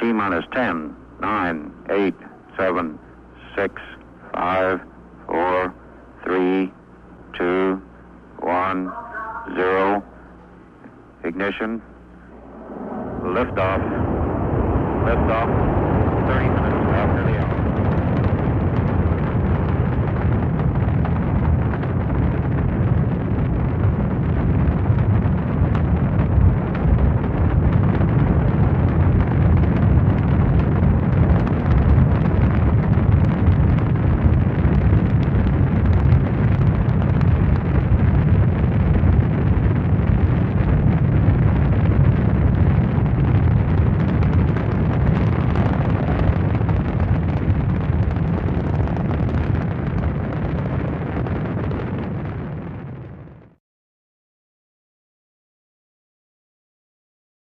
T-minus 10, 9, 8, 7, 6, 5, 4, 3, 2, 1, 0. Ignition. Liftoff. Liftoff. 30 minutes after the hour.